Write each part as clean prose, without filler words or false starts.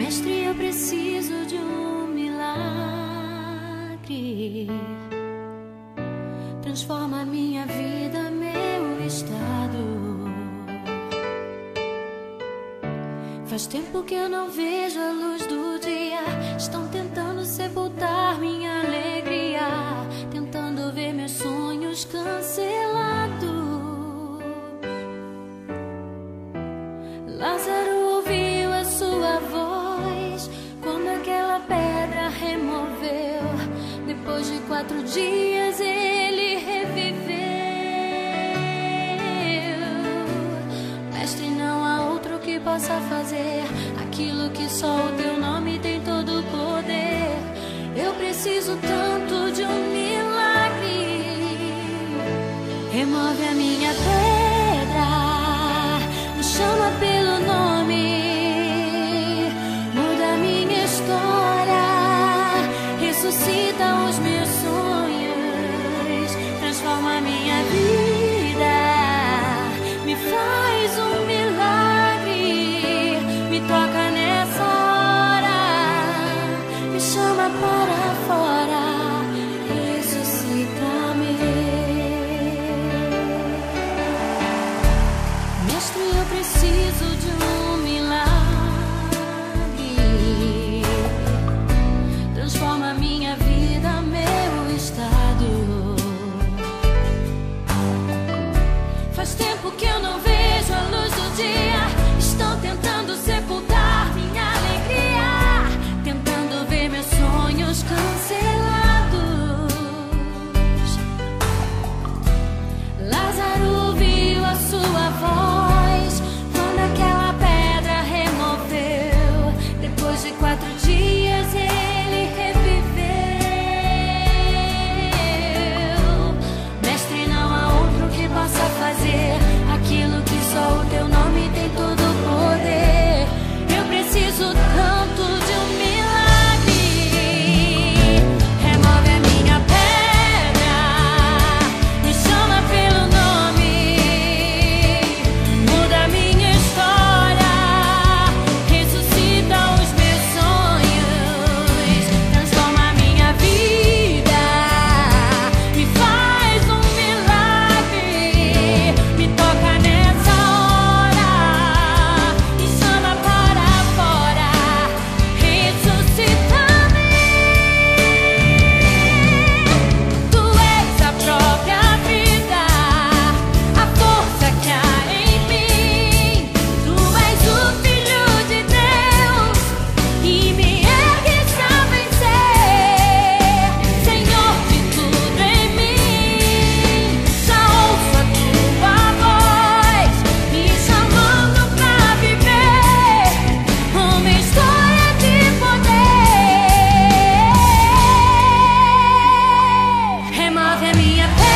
Mestre, eu preciso de um milagre. Transforma minha vida, meu estado. Faz tempo que eu não vejo a luz do dia. Estão tentando sepultar minha alegria, tentando ver meus sonhos cancelados. Lázaro ouviu a sua voz quando aquela pedra removeu. Depois de 4 dias ele reviveu. Mestre, não há outro que possa fazer aquilo que só o teu nome tem todo o poder. Eu preciso tanto de um milagre. Remove a minha pedra, me chama pelo nome, muda a minha história, ressuscita os meus sonhos, transforma a minha vida, me faz um milagre, me toca nessa hora, me chama para fora, ressuscita-me. Mestre, eu preciso de um milagre. Transforma minha vida, meu estado. Faz tempo que eu não vejo a luz do dia. Estão tentando sepultar minha alegria, tentando ver meus sonhos cancelados. Lázaro ouviu a sua voz quando aquela pedra removeu. Depois de 4 dias ele reviveu. Mestre, não há outro que possa fazer aquilo que só o teu nome tem todo o poder. Eu preciso tanto de um milagre. Remove a minha pedra, me chama pelo nome, muda a minha história, ressuscita os meus sonhos, transforma a minha vida, me faz um milagre, me toca nessa hora, me chama para fora, ressuscita-me. Tu és a própria vida, a força que há em mim. Tu és o Filho de Deus e me ergues a vencer. Senhor de tudo em mim, já ouço a tua voz me chamando pra viver uma história de poder. Remove a minha pedra,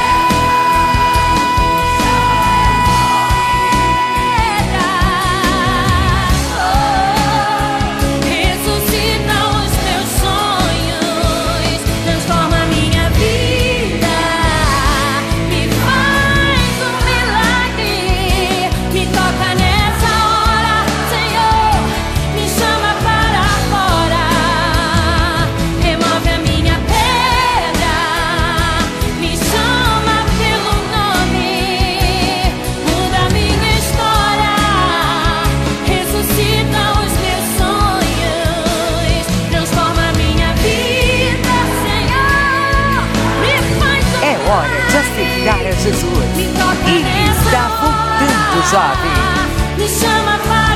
ressuscita os meus sonhos, transforma a minha vida, me faz um milagre, me toca nessa hora, Senhor, me chama para fora, remove a minha pedra, me chama pelo nome, muda a minha história, ressuscita os meus sonhos, transforma a minha vida, Senhor, me faz um É hora de aceitar a Jesus. me toca Ele nessa está voltando, hora, jovem. me chama para